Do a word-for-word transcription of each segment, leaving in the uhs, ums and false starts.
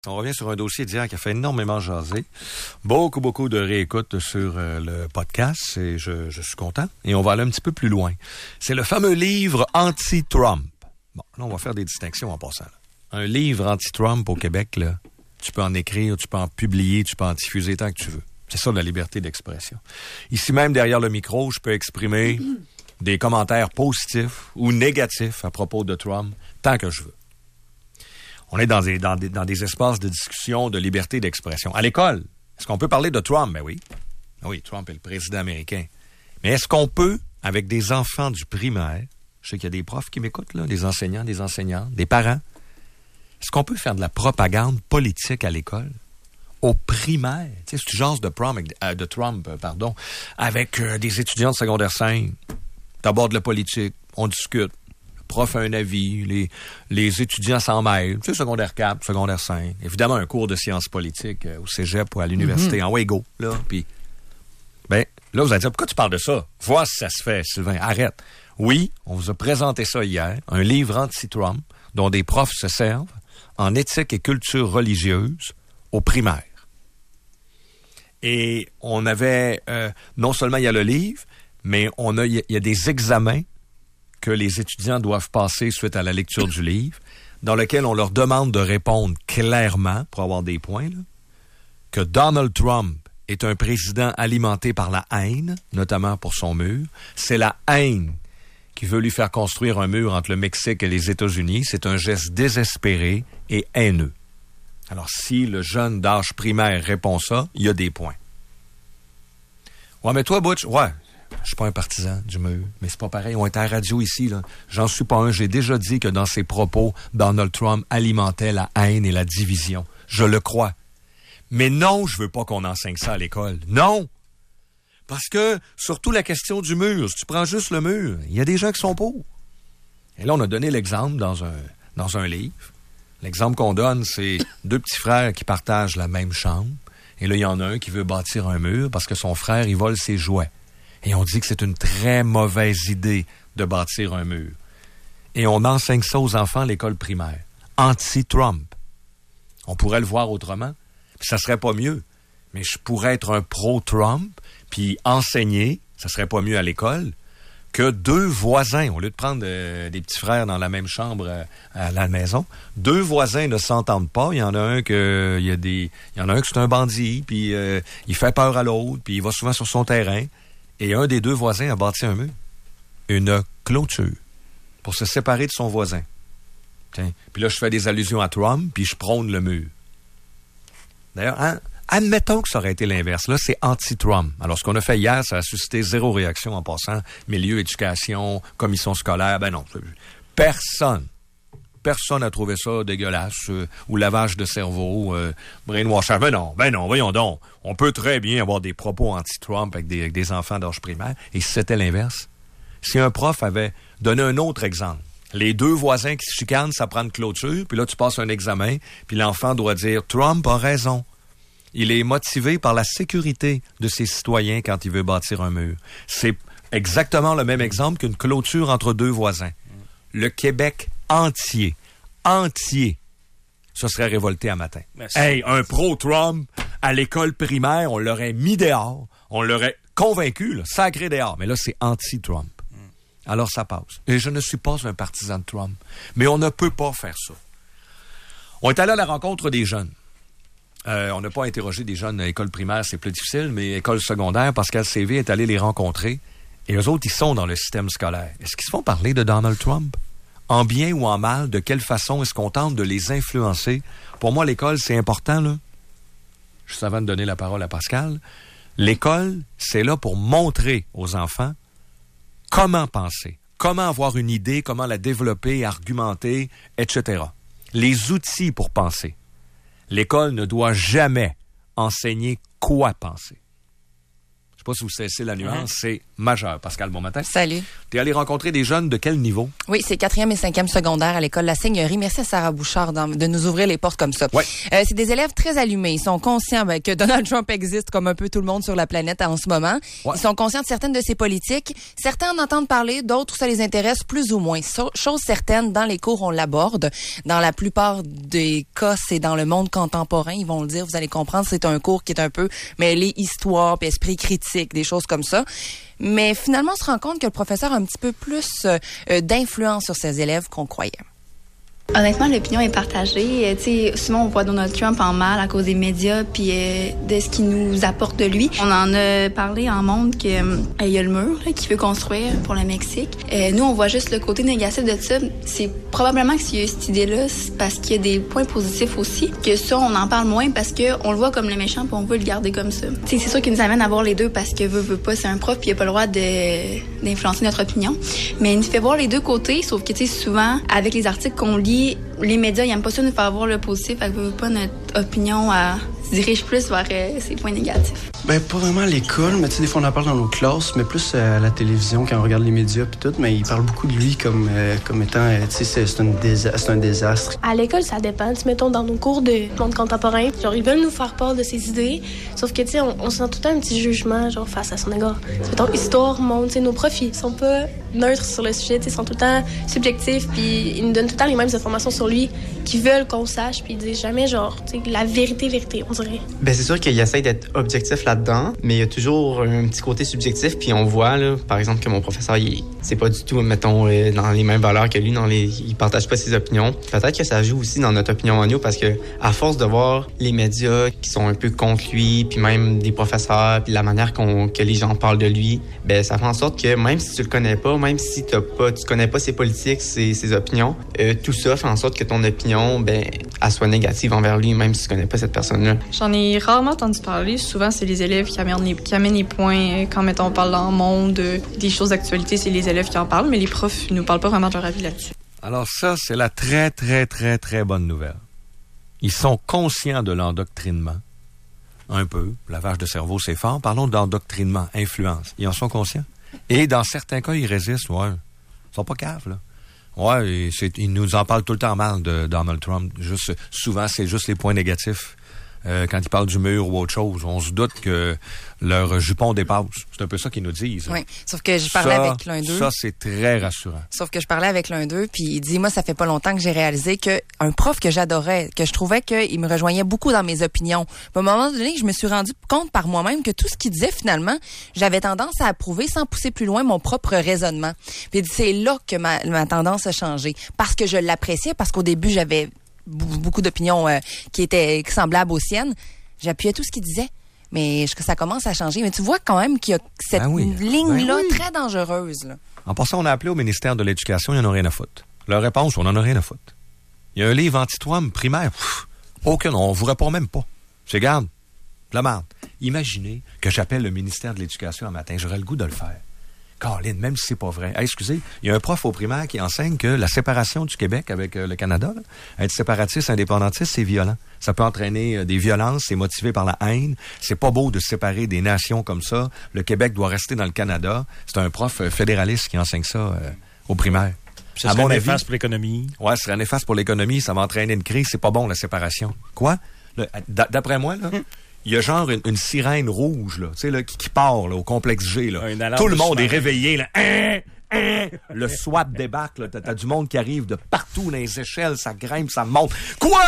On revient sur un dossier d'hier qui a fait énormément jaser. Beaucoup, beaucoup de réécoutes sur euh, le podcast et je, je suis content. Et on va aller un petit peu plus loin. C'est le fameux livre anti-Trump. Bon, là, on va faire des distinctions en passant. Là. Un livre anti-Trump au Québec, là, tu peux en écrire, tu peux en publier, tu peux en diffuser tant que tu veux. C'est ça la liberté d'expression. Ici même, derrière le micro, je peux exprimer des commentaires positifs ou négatifs à propos de Trump tant que je veux. On est dans des, dans, des, dans des espaces de discussion, de liberté d'expression. À l'école, est-ce qu'on peut parler de Trump? Ben oui. Oui, Trump est le président américain. Mais est-ce qu'on peut, avec des enfants du primaire, je sais qu'il y a des profs qui m'écoutent, là, des enseignants, des enseignantes, des parents, est-ce qu'on peut faire de la propagande politique à l'école? Au primaire? Tu sais, ce genre de, prom, euh, de Trump, pardon, avec euh, des étudiants de secondaire cinq. T'abordes la politique, on discute. Prof a un avis, les, les étudiants s'en mêlent. Tu sais, secondaire quatre, secondaire cinq. Évidemment, un cours de sciences politiques euh, au cégep ou à l'université, mm-hmm. en Wego, là. Puis, ben, là, vous allez dire, pourquoi tu parles de ça? Vois si ça se fait, Sylvain. Arrête. Oui, on vous a présenté ça hier, un livre anti-Trump dont des profs se servent en éthique et culture religieuse au primaire. Et on avait, euh, non seulement il y a le livre, mais on a, il y a des examens que les étudiants doivent passer suite à la lecture du livre, dans lequel on leur demande de répondre clairement, pour avoir des points, là, que Donald Trump est un président alimenté par la haine, notamment pour son mur. C'est la haine qui veut lui faire construire un mur entre le Mexique et les États-Unis. C'est un geste désespéré et haineux. Alors, si le jeune d'âge primaire répond ça, il y a des points. Ouais, mais toi, Butch, ouais, je suis pas un partisan du mur, mais c'est pas pareil. On est à la radio ici, là. J'en suis pas un. J'ai déjà dit que dans ses propos, Donald Trump alimentait la haine et la division. Je le crois. Mais non, je veux pas qu'on enseigne ça à l'école. Non! Parce que, surtout la question du mur, si tu prends juste le mur, il y a des gens qui sont pour. Et là, on a donné l'exemple dans un, dans un livre. L'exemple qu'on donne, c'est deux petits frères qui partagent la même chambre. Et là, il y en a un qui veut bâtir un mur parce que son frère, il vole ses jouets. Et on dit que c'est une très mauvaise idée de bâtir un mur. Et on enseigne ça aux enfants à l'école primaire. Anti-Trump. On pourrait le voir autrement. Puis ça serait pas mieux. Mais je pourrais être un pro-Trump, puis enseigner, ça serait pas mieux à l'école, que deux voisins, au lieu de prendre euh, des petits frères dans la même chambre euh, à la maison, deux voisins ne s'entendent pas. Il y en a un que il y a des, il y en a un que c'est un bandit, puis euh, il fait peur à l'autre, puis il va souvent sur son terrain. Et un des deux voisins a bâti un mur, une clôture, pour se séparer de son voisin. Tiens. Puis là, je fais des allusions à Trump, puis je prône le mur. D'ailleurs, hein, admettons que ça aurait été l'inverse. Là, c'est anti-Trump. Alors, ce qu'on a fait hier, ça a suscité zéro réaction en passant. Milieu, éducation, commission scolaire, ben non. Personne. Personne n'a trouvé ça dégueulasse, euh, ou lavage de cerveau, euh, brainwashing. Ben non, ben non, voyons donc. On peut très bien avoir des propos anti-Trump avec des, avec des enfants d'âge primaire. Et si c'était l'inverse? Si un prof avait donné un autre exemple, les deux voisins qui se chicanent, ça prend une clôture, puis là, tu passes un examen, puis l'enfant doit dire « Trump a raison ». Il est motivé par la sécurité de ses citoyens quand il veut bâtir un mur. C'est exactement le même exemple qu'une clôture entre deux voisins. Le Québec entier, entier, se serait révolté à matin. Merci. Hey, un pro-Trump à l'école primaire, on l'aurait mis dehors, on l'aurait convaincu, là, sacré dehors. Mais là, c'est anti-Trump. Mm. Alors, ça passe. Et je ne suis pas un partisan de Trump, mais on ne peut pas faire ça. On est allé à la rencontre des jeunes. Euh, on n'a pas interrogé des jeunes à l'école primaire, c'est plus difficile, mais école secondaire, Pascal C V est allé les rencontrer. Et eux autres, ils sont dans le système scolaire. Est-ce qu'ils se font parler de Donald Trump? En bien ou en mal, de quelle façon est-ce qu'on tente de les influencer? Pour moi, l'école, c'est important, là. Juste avant de donner la parole à Pascal, l'école, c'est là pour montrer aux enfants comment penser, comment avoir une idée, comment la développer, argumenter, et cetera. Les outils pour penser. L'école ne doit jamais enseigner quoi penser. sais pas si vous cessez la nuance, mm-hmm. c'est majeur. Pascal, bon matin. Salut. Tu es allé rencontrer des jeunes de quel niveau? Oui, c'est quatrième et cinquième secondaire à l'école La Seigneurie. Merci à Sarah Bouchard de nous ouvrir les portes comme ça. Ouais. Euh, c'est des élèves très allumés. Ils sont conscients ben, que Donald Trump existe comme un peu tout le monde sur la planète en ce moment. Ouais. Ils sont conscients de certaines de ses politiques. Certains en entendent parler, d'autres ça les intéresse plus ou moins. So- chose certaine, dans les cours, on l'aborde. Dans la plupart des cas, c'est dans le monde contemporain. Ils vont le dire, vous allez comprendre, c'est un cours qui est un peu mêlé histoire, puis esprit critique, des choses comme ça. Mais finalement, on se rend compte que le professeur a un petit peu plus euh, d'influence sur ses élèves qu'on croyait. Honnêtement, l'opinion est partagée. Tu sais, souvent on voit Donald Trump en mal à cause des médias puis euh, de ce qu'il nous apporte de lui. On en a parlé en monde que euh, il y a le mur là, qu'il veut construire pour le Mexique. Euh, nous, on voit juste le côté négatif de ça. C'est probablement que s'il y a cette idée-là, c'est parce qu'il y a des points positifs aussi. Que ça, on en parle moins parce que on le voit comme le méchant puis on veut le garder comme ça. Tu sais, c'est sûr qu'il nous amène à voir les deux parce que veut, veut pas, c'est un prof puis il a pas le droit de d'influencer notre opinion. Mais il nous fait voir les deux côtés, sauf que tu sais, souvent avec les articles qu'on lit, les médias, ils n'aiment pas ça nous faire voir le positif, fait que pas notre opinion euh, se dirige plus vers euh, ces points négatifs. Ben pas vraiment à l'école, mais tu sais, des fois on en parle dans nos classes, mais plus euh, à la télévision quand on regarde les médias puis tout, mais ils parlent beaucoup de lui comme, euh, comme étant, euh, tu sais, c'est, c'est, un désa- c'est un désastre. À l'école, ça dépend. T'sais, mettons, dans nos cours de monde contemporain, genre, ils veulent nous faire part de ses idées, sauf que, tu sais, on, on sent tout le temps un petit jugement, genre, face à son égard. T'sais, mettons, histoire, monde, tu sais, nos profs, ils sont pas neutres sur le sujet, ils sont tout le temps subjectifs, puis ils nous donnent tout le temps les mêmes informations sur lui qu'ils veulent qu'on sache, puis ils disent jamais, genre, tu sais, la vérité, vérité, on dirait. Ben c'est sûr qu'il essaie d'être objectif là-dedans, mais il y a toujours un petit côté subjectif, puis on voit, là, par exemple, que mon professeur, il, c'est pas du tout, mettons, euh, dans les mêmes valeurs que lui, dans les, il partage pas ses opinions. Peut-être que ça joue aussi dans notre opinion à nous, parce que à force de voir les médias qui sont un peu contre lui, puis même des professeurs, puis la manière qu'on, que les gens parlent de lui, ben ça fait en sorte que même si tu le connais pas, même si t'as pas, tu connais pas ses politiques, ses, ses opinions, euh, tout ça fait en sorte que ton opinion, ben, elle soit négative envers lui, même si tu connais pas cette personne-là. J'en ai rarement entendu parler. Souvent, c'est les élèves qui amènent les, qui amènent les points. Quand, mettons, on parle dans le monde, euh, des choses d'actualité, c'est les élèves qui en parlent, mais les profs ne nous parlent pas vraiment de leur avis là-dessus. Alors ça, c'est la très, très, très, très bonne nouvelle. Ils sont conscients de l'endoctrinement. Un peu. Lavage de cerveau, c'est fort. Parlons d'endoctrinement, influence. Ils en sont conscients. Et dans certains cas, ils résistent. Ouais. Ils sont pas caves, là. Ouais, et c'est, ils nous en parlent tout le temps mal de Donald Trump. Juste, souvent, c'est juste les points négatifs. Euh, quand ils parlent du mur ou autre chose, on se doute que leur jupon dépasse. C'est un peu ça qu'ils nous disent. Oui, sauf que je parlais ça, avec l'un d'eux. Ça, c'est très rassurant. Sauf que je parlais avec l'un d'eux, puis il dit, moi, ça fait pas longtemps que j'ai réalisé qu'un prof que j'adorais, que je trouvais qu'il me rejoignait beaucoup dans mes opinions. À un moment donné, je me suis rendu compte par moi-même que tout ce qu'il disait, finalement, j'avais tendance à approuver sans pousser plus loin mon propre raisonnement. Puis il dit, c'est là que ma, ma tendance a changé. Parce que je l'appréciais, parce qu'au début, j'avais beaucoup d'opinions euh, qui étaient semblables aux siennes. J'appuyais tout ce qu'il disait. Mais que ça commence à changer. Mais tu vois quand même qu'il y a cette ben oui. ligne-là ben oui. très dangereuse. Là. En passant, on a appelé au ministère de l'Éducation, il n'y en a rien à foutre. Leur réponse, on n'en a rien à foutre. Il y a un livre anti-Trump primaire. Pff, aucun, on vous répond même pas. C'est garde, de la merde. Imaginez que j'appelle le ministère de l'Éducation un matin. J'aurais le goût de le faire. Caroline, même si c'est pas vrai. Hey, excusez, il y a un prof au primaire qui enseigne que la séparation du Québec avec euh, le Canada, là, être séparatiste, indépendantiste, c'est violent. Ça peut entraîner euh, des violences, c'est motivé par la haine. C'est pas beau de se séparer des nations comme ça. Le Québec doit rester dans le Canada. C'est un prof euh, fédéraliste qui enseigne ça euh, au primaire. Ça serait néfaste pour l'économie. Ouais, ça serait néfaste pour l'économie. Ça va entraîner une crise. C'est pas bon, la séparation. Quoi? Là, d'après moi, là... Il y a genre une, une sirène rouge là, tu sais là, qui, qui part là, au complexe G là. Tout le monde est réveillé là. Hein, hein. Le SWAT débarque là. T'as, t'as du monde qui arrive de partout dans les échelles, ça grimpe, ça monte. Quoi?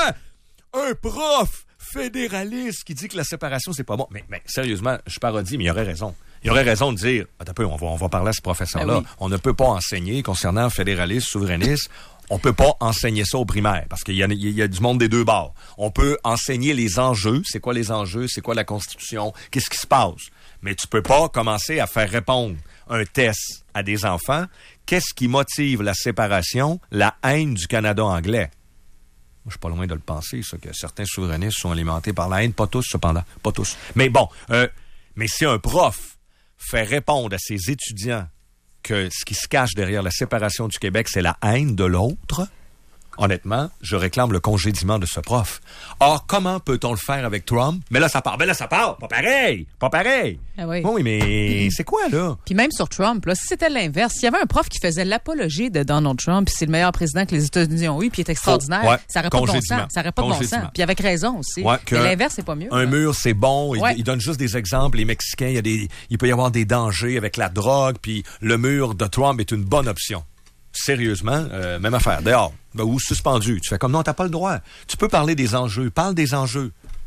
Un prof fédéraliste qui dit que la séparation c'est pas bon. Mais, mais sérieusement, je parodie, mais il aurait raison. Il aurait raison de dire, attends un peu, on va, on va parler à ce professeur-là. Ben oui. On ne peut pas enseigner concernant fédéraliste, souverainiste. On peut pas enseigner ça au primaire parce qu'il y a, il y a du monde des deux bords. On peut enseigner les enjeux. C'est quoi les enjeux? C'est quoi la Constitution? Qu'est-ce qui se passe? Mais tu peux pas commencer à faire répondre un test à des enfants. Qu'est-ce qui motive la séparation? La haine du Canada anglais. Moi, je suis pas loin de le penser, ça, que certains souverainistes sont alimentés par la haine. Pas tous, cependant. Pas tous. Mais bon, euh, mais si un prof fait répondre à ses étudiants que ce qui se cache derrière la séparation du Québec, c'est la haine de l'autre, honnêtement, je réclame le congédiement de ce prof. Or, comment peut-on le faire avec Trump? Mais là, ça part. Mais là, ça part. Pas pareil. Pas pareil. Ah oui. oui, mais c'est quoi, là? Puis même sur Trump, là, si c'était l'inverse, s'il y avait un prof qui faisait l'apologie de Donald Trump, puis c'est le meilleur président que les États-Unis ont eu, puis il est extraordinaire, oh, ouais. ça n'aurait pas de bon sens. Ça n'aurait pas de bon sens. Puis avec raison aussi. Ouais, mais l'inverse, c'est pas mieux. Un là. mur, c'est bon. Ouais. Il, il donne juste des exemples. Les Mexicains, il, y a des, il peut y avoir des dangers avec la drogue, puis le mur de Trump est une bonne option. Sérieusement, euh, même affaire. Dehors. Ben, ou suspendu. Tu fais comme non, t'as pas le droit. Tu peux parler des enjeux. Parle des enjeux.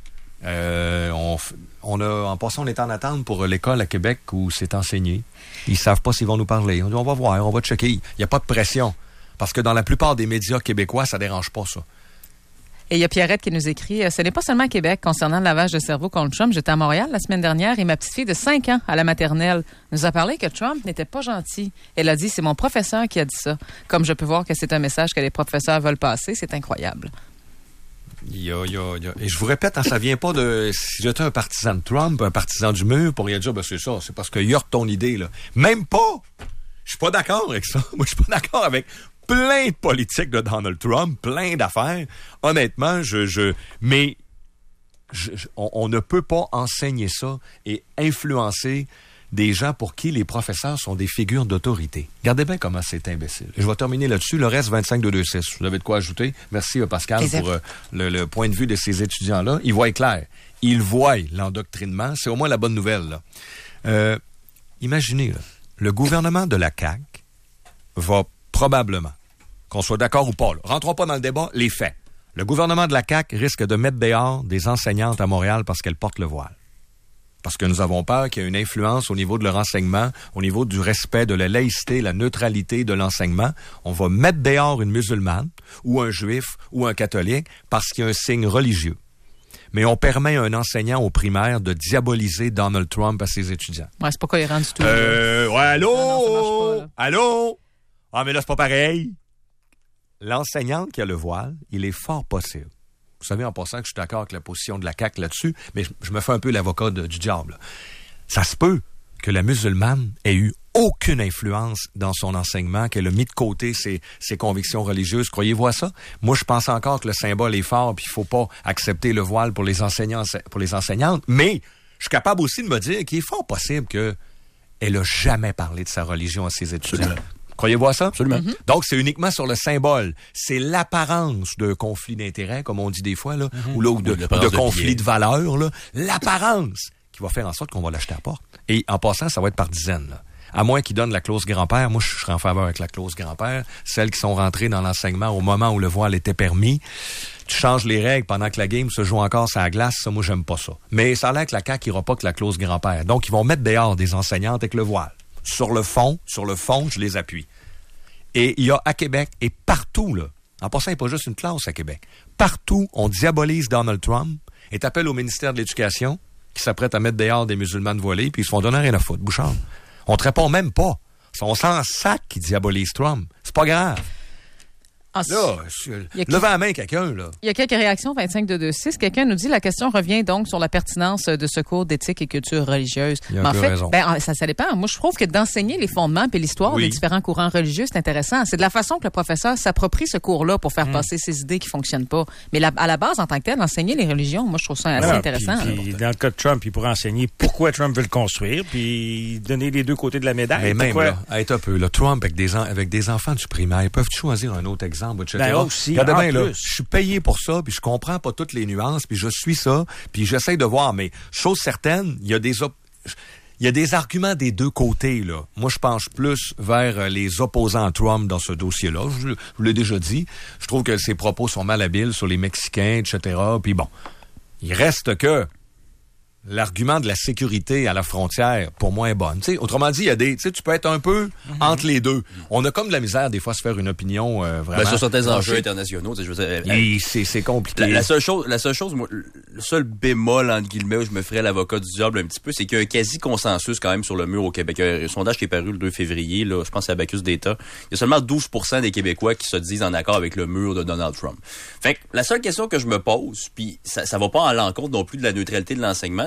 Euh, on, on a, en passant, on est en attente pour l'école à Québec où c'est enseigné. Ils savent pas s'ils vont nous parler. On dit, on va voir, on va checker. Il n'y a pas de pression. Parce que dans la plupart des médias québécois, ça dérange pas ça. Et il y a Pierrette qui nous écrit, ce n'est pas seulement à Québec concernant le lavage de cerveau contre Trump. J'étais à Montréal la semaine dernière et ma petite fille de cinq ans à la maternelle nous a parlé que Trump n'était pas gentil. Elle a dit, c'est mon professeur qui a dit ça. Comme je peux voir que c'est un message que les professeurs veulent passer, c'est incroyable. Il y a, il y a, il y a... Et je vous répète, hein, ça vient pas de... Si j'étais un partisan de Trump, un partisan du mur, pour rien dire, ben c'est ça, c'est parce que heurte ton idée, là. Même pas! Je suis pas d'accord avec ça. Moi, je suis pas d'accord avec plein de politiques de Donald Trump, plein d'affaires. Honnêtement, je... je mais je, je, on, on ne peut pas enseigner ça et influencer des gens pour qui les professeurs sont des figures d'autorité. Regardez bien comment c'est imbécile. Je vais terminer là-dessus. Le reste, vingt-cinq deux deux six. Vous avez de quoi ajouter? Merci, Pascal, Plaisir. pour euh, le, le point de vue de ces étudiants-là. Ils voient clair. Ils voient l'endoctrinement. C'est au moins la bonne nouvelle. Là. Euh, imaginez, là, le gouvernement de la C A Q va probablement, qu'on soit d'accord ou pas, là, rentrons pas dans le débat, les faits. Le gouvernement de la C A Q risque de mettre dehors des enseignantes à Montréal parce qu'elles portent le voile. Parce que nous avons peur qu'il y ait une influence au niveau de leur enseignement, au niveau du respect de la laïcité, la neutralité de l'enseignement. On va mettre dehors une musulmane, ou un juif, ou un catholique, parce qu'il y a un signe religieux. Mais on permet à un enseignant au primaire de diaboliser Donald Trump à ses étudiants. Ouais, c'est pas cohérent du tout. Euh, ouais, allô? Non, non, ça marche pas, là. Allô? Ah, mais là, c'est pas pareil. L'enseignante qui a le voile, il est fort possible. Vous savez, en passant, que je suis d'accord avec la position de la C A Q là-dessus, mais je, je me fais un peu l'avocat de, du diable. Là. Ça se peut que la musulmane ait eu aucune influence dans son enseignement, qu'elle a mis de côté ses, ses convictions religieuses. Croyez-vous à ça? Moi, je pense encore que le symbole est fort, puis il faut pas accepter le voile pour les enseignants, pour les enseignantes. Mais je suis capable aussi de me dire qu'il est fort possible qu'elle a jamais parlé de sa religion à ses étudiants. Absolument. Croyez-vous à ça? Absolument. Mm-hmm. Donc, c'est uniquement sur le symbole. C'est l'apparence de conflit d'intérêts, comme on dit des fois, là, mm-hmm. ou, là, ou de, ou de conflit de, de valeurs, là. L'apparence qui va faire en sorte qu'on va l'acheter à la porte. Et en passant, ça va être par dizaines, là. À moins qu'ils donnent la clause grand-père. Moi, je serais en faveur avec la clause grand-père. Celles qui sont rentrées dans l'enseignement au moment où le voile était permis. Tu changes les règles pendant que la game se joue encore sur la glace. Ça, moi, j'aime pas ça. Mais ça a l'air que la C A Q n'ira pas que la clause grand-père. Donc, ils vont mettre dehors des enseignantes avec le voile. Sur le fond, sur le fond, je les appuie. Et il y a à Québec, et partout, là, en passant, il n'y a pas juste une classe à Québec. Partout, on diabolise Donald Trump et t'appelles au ministère de l'Éducation qui s'apprête à mettre dehors des musulmanes voilés, puis ils se font donner rien à foutre. Bouchard. On te répond même pas. On s'en sac qui diabolise Trump. C'est pas grave. Ah, là, levez la main quelqu'un, là. Il y a quelques réactions, vingt-cinq deux deux six. Quelqu'un nous dit, la question revient donc sur la pertinence de ce cours d'éthique et culture religieuse. Il y a Mais un en peu fait, raison. ben, ça, ça dépend. Moi, je trouve que d'enseigner les fondements et l'histoire oui. des différents courants religieux, c'est intéressant. C'est de la façon que le professeur s'approprie ce cours-là pour faire mmh. passer ses idées qui fonctionnent pas. Mais la, à la base, en tant que tel, enseigner les religions, moi, je trouve ça assez voilà, intéressant. Puis, puis, dans le cas de Trump, il pourrait enseigner pourquoi Trump veut le construire, puis donner les deux côtés de la médaille. Mais même, pourquoi... là, être un peu, le Trump avec des, en, avec des enfants du primaire, ils peuvent choisir un autre exemple, et cetera. Ben aussi, regardez bien, là, plus. je suis payé pour ça, puis je comprends pas toutes les nuances, puis je suis ça, puis j'essaie de voir, mais chose certaine, il y a des op- il y a des arguments des deux côtés, là. Moi, je penche plus vers les opposants à Trump dans ce dossier-là. Je, je vous l'ai déjà dit. Je trouve que ses propos sont malhabiles sur les Mexicains, et cetera. Puis bon, il reste que l'argument de la sécurité à la frontière, pour moi, est bonne. T'sais, autrement dit, il y a des, tu peux être un peu mm-hmm. entre les deux. On a comme de la misère, des fois, à se faire une opinion euh, vraiment... Ben, sur certains enjeux internationaux, je veux dire... Et c'est, c'est compliqué. La, la seule chose, la seule chose, moi, le seul bémol, entre guillemets, où je me ferais l'avocat du diable un petit peu, c'est qu'il y a un quasi-consensus quand même sur le mur au Québec. Il y a un sondage qui est paru le deux février, là, je pense que c'est Abacus d'État. Il y a seulement douze pour cent des Québécois qui se disent en accord avec le mur de Donald Trump. Fait que la seule question que je me pose, puis ça, ça va pas à l'encontre non plus de la neutralité de l'enseignement,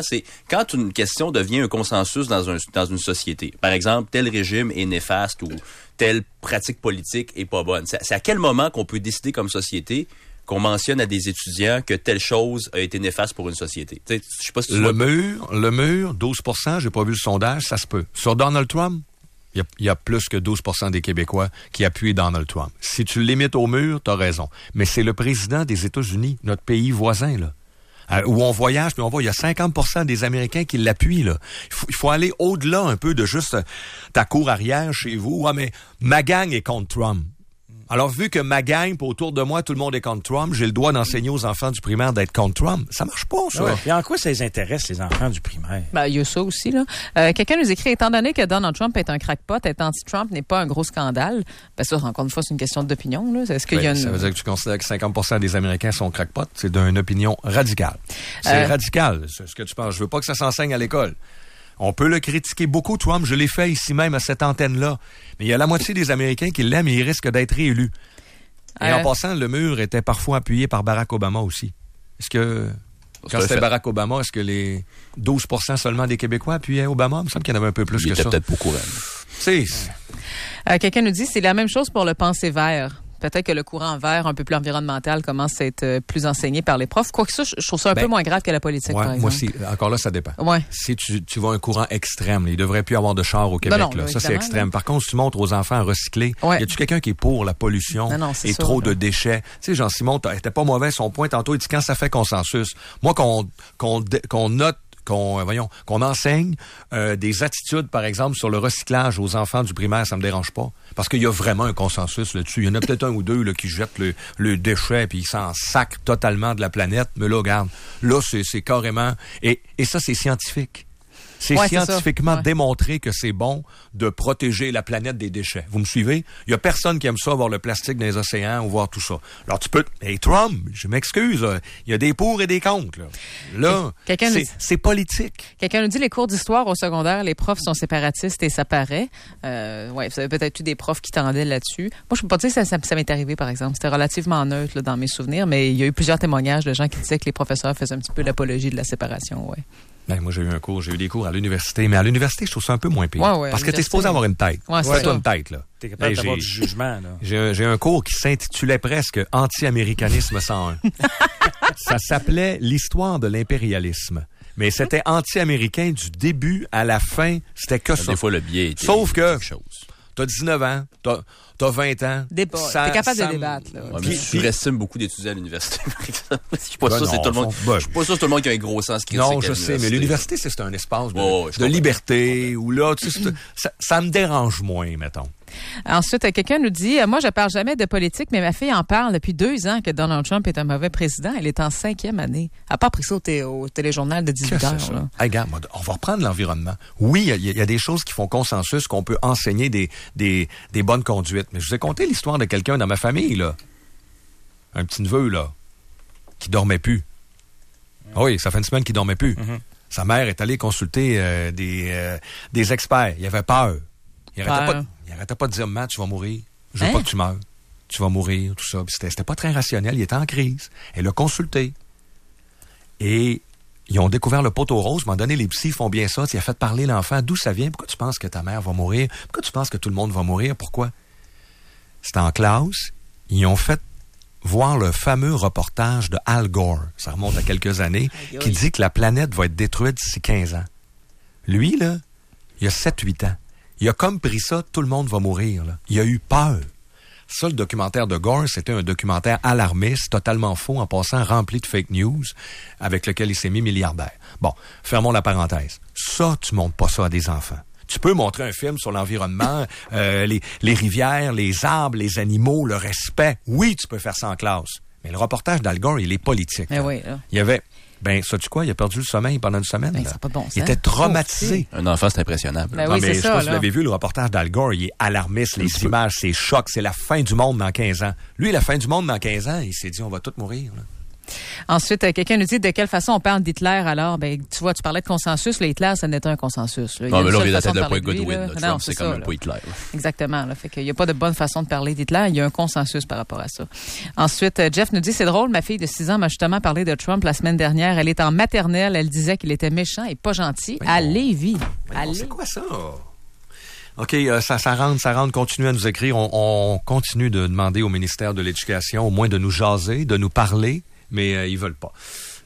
C'est quand une question devient un consensus dans, un, dans une société. Par exemple, tel régime est néfaste ou telle pratique politique est pas bonne. C'est, c'est à quel moment qu'on peut décider comme société qu'on mentionne à des étudiants que telle chose a été néfaste pour une société? Je sais pas si tu le vois... mur, le mur, douze pour cent, j'ai pas vu le sondage, ça se peut. Sur Donald Trump, il y, y a plus que douze pour cent des Québécois qui appuient Donald Trump. Si tu le limites au mur, t'as raison. Mais c'est le président des États-Unis, notre pays voisin, là. Euh, où on voyage, puis on voit, il y a cinquante pour cent des Américains qui l'appuient, là. Il faut, il faut aller au-delà un peu de juste euh, ta cour arrière chez vous. Ouais, mais ma gang est contre Trump. Alors, vu que ma gang, puis autour de moi, tout le monde est contre Trump, j'ai le droit d'enseigner aux enfants du primaire d'être contre Trump. Ça marche pas, ça. Ouais. Et en quoi ça les intéresse, les enfants du primaire? Ben, il y a ça aussi, là. Euh, quelqu'un nous écrit, étant donné que Donald Trump est un crackpot, être anti-Trump n'est pas un gros scandale. Ben, ça, encore une fois, c'est une question d'opinion, là. Est-ce qu'il ben, y a une... Ça veut dire que tu considères que cinquante pour cent des Américains sont crackpots? C'est d'une opinion radicale. C'est Euh... radical, c'est ce que tu penses. Je veux pas que ça s'enseigne à l'école. On peut le critiquer beaucoup, Trump. Je l'ai fait ici même à cette antenne-là. Mais il y a la moitié des Américains qui l'aiment et il risque d'être réélu. Et euh... en passant, le mur était parfois appuyé par Barack Obama aussi. Est-ce que, quand c'était fait. Barack Obama, est-ce que les douze pour cent seulement des Québécois appuyaient Obama? Il me semble qu'il y en avait un peu plus il que ça. Il était peut-être pas au courant. C'est... Euh, quelqu'un nous dit, c'est la même chose pour le pensée vert. Peut-être que le courant vert, un peu plus environnemental, commence à être euh, plus enseigné par les profs. Quoique ça, je trouve ça un ben, peu moins grave que la politique, ouais, par exemple. Moi aussi. Encore là, ça dépend. Ouais. Si tu, tu vois un courant extrême, il devrait plus avoir de chars au Québec. Non, non, là. Ça, c'est extrême. Là. Par contre, si tu montres aux enfants à recycler, ouais. Y a-tu quelqu'un qui est pour la pollution non, non, et ça, trop là. de déchets? Tu sais, Jean-Simon, était pas mauvais son point tantôt. Il dit quand ça fait consensus. Moi, qu'on, qu'on, qu'on note qu'on voyons qu'on enseigne euh, des attitudes, par exemple, sur le recyclage aux enfants du primaire, ça me dérange pas. Parce qu'il y a vraiment un consensus là-dessus. Il y en a peut-être un ou deux là, qui jettent le, le déchet puis ils s'en sacrent totalement de la planète. Mais là, regarde, là, c'est, c'est carrément... Et, et ça, c'est scientifique. C'est ouais, scientifiquement c'est ouais. démontré que c'est bon de protéger la planète des déchets. Vous me suivez? Il y a personne qui aime ça, voir le plastique dans les océans ou voir tout ça. Alors tu peux... Hey Trump, je m'excuse, là. Il y a des pour et des contre. Là, là c'est, dit... c'est politique. Quelqu'un nous dit les cours d'histoire au secondaire, les profs sont séparatistes et ça paraît. Euh, ouais, vous avez peut-être eu des profs qui tendaient là-dessus. Moi, je peux pas dire que ça, ça, ça m'est arrivé, par exemple. C'était relativement neutre là, dans mes souvenirs, mais il y a eu plusieurs témoignages de gens qui disaient que les professeurs faisaient un petit peu l'apologie de la séparation, ouais. Ben, moi, j'ai eu un cours, j'ai eu des cours à l'université, mais à l'université, je trouve ça un peu moins pire. Ouais, ouais, parce que t'es supposé avoir une tête. Ouais, c'est toi une tête, là. T'es capable hey, d'avoir du jugement, là. J'ai, j'ai un cours qui s'intitulait presque Anti-américanisme cent un. Ça s'appelait l'histoire de l'impérialisme. Mais c'était anti-américain du début à la fin. C'était que ça. Des fois, le biais était Sauf que t'as dix-neuf ans, t'as, t'as vingt ans. Débat. Ça, t'es capable ça, de débattre, là. Ouais, mais je surestime beaucoup d'étudiants à l'université, par exemple. Je suis pas ben sûr non, c'est tout le monde. Ben, je suis pas sûr que tout le monde qui a un gros sens critique. Non, je sais, mais l'université, c'est, c'est un espace de, oh, de liberté, où là, tu sais, ça, ça me dérange moins, mettons. Ensuite, quelqu'un nous dit, moi, je parle jamais de politique, mais ma fille en parle depuis deux ans que Donald Trump est un mauvais président. Elle est en cinquième année. Elle n'a pas pris ça au, t- au téléjournal de dix-huit heures. Hey, regarde, on va reprendre l'environnement. Oui, il y, y a des choses qui font consensus, qu'on peut enseigner des, des, des bonnes conduites. Mais je vous ai conté l'histoire de quelqu'un dans ma famille, là. Un petit neveu, là, qui dormait plus. Ah oui, ça fait une semaine qu'il dormait plus. Mm-hmm. Sa mère est allée consulter euh, des, euh, des experts. Il avait peur. Il arrêtait pas, il arrêtait pas de dire, Matt, tu vas mourir. Je veux hein? pas que tu meurs. Tu vas mourir, tout ça. Puis c'était, c'était pas très rationnel. Il était en crise. Elle l'a consulté. Et ils ont découvert le poteau rose. À un moment donné, les psys font bien ça. Il a fait parler l'enfant. D'où ça vient? Pourquoi tu penses que ta mère va mourir? Pourquoi tu penses que tout le monde va mourir? Pourquoi? C'était en classe. Ils ont fait voir le fameux reportage de Al Gore. Ça remonte à quelques années. Qui dit que la planète va être détruite d'ici quinze ans. Lui, là, il a sept huit ans. Il a comme pris ça, tout le monde va mourir. Là. Il a eu peur. Ça, le documentaire de Gore, c'était un documentaire alarmiste, totalement faux, en passant rempli de fake news, avec lequel il s'est mis milliardaire. Bon, fermons la parenthèse. Ça, tu montres pas ça à des enfants. Tu peux montrer un film sur l'environnement, euh, les, les rivières, les arbres, les animaux, le respect. Oui, tu peux faire ça en classe. Mais le reportage d'Al Gore, il est politique. Mais oui, là. Il y avait... Ben, sais-tu quoi? Il a perdu le sommeil pendant une semaine. Ben, ça n'a pas de bon sens. Il était traumatisé. Un enfant, c'est impressionnable. Ben non, oui, mais c'est je ça, sais pas si là. vous l'avez vu, le reportage d'Al Gore, il est alarmiste, les images, c'est choc, c'est la fin du monde dans quinze ans. Lui, la fin du monde dans quinze ans, il s'est dit, on va tous mourir. Là. Ensuite, euh, quelqu'un nous dit de quelle façon on parle d'Hitler alors? Ben, tu vois, tu parlais de consensus. Là, Hitler, ça n'est un consensus. Là. Il y a Non, mais une là, on seule vient façon de d'atteindre le parler point de lui, Godwin. là. Trump, Non, c'est c'est quand ça, même là. pas Hitler. Là. Exactement. Là. Fait qu'il n'y a pas de bonne façon de parler d'Hitler. Il y a un consensus par rapport à ça. Ensuite, euh, Jeff nous dit, c'est drôle, ma fille de six ans m'a justement parlé de Trump la semaine dernière. Elle est en maternelle. Elle disait qu'il était méchant et pas gentil. Oui, à bon. Lévis. Oui, À bon, c'est Lévis. quoi ça? OK, euh, ça, ça rentre, ça rentre. Continuez à nous écrire. On, on continue de demander au ministère de l'Éducation au moins de nous jaser, de nous parler, mais euh, ils veulent pas.